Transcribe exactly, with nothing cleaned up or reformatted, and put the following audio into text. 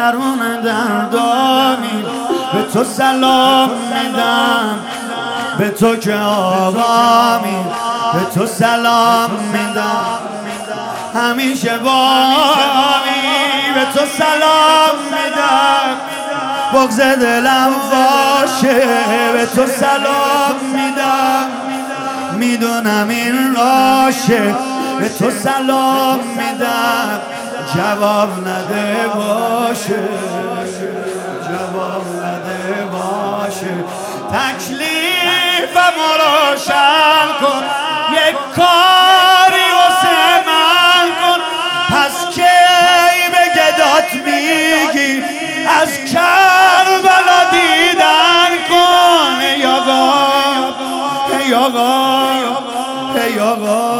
درون دردامی به تو سلام میدم، به تو که آقامی به تو سلام میدم، همیشه بامی به تو سلام میدم، بغض دلم باشه به تو سلام میدم، میدونم این راشه به تو سلام میدم، جواب نده باشه جواب نده باشه، تکلیفم رو روشن کن، یک کاری واسه من کن، پس کی به گدات میگی از کربلا دیدن کن. ای آقا ای آقا ای آقا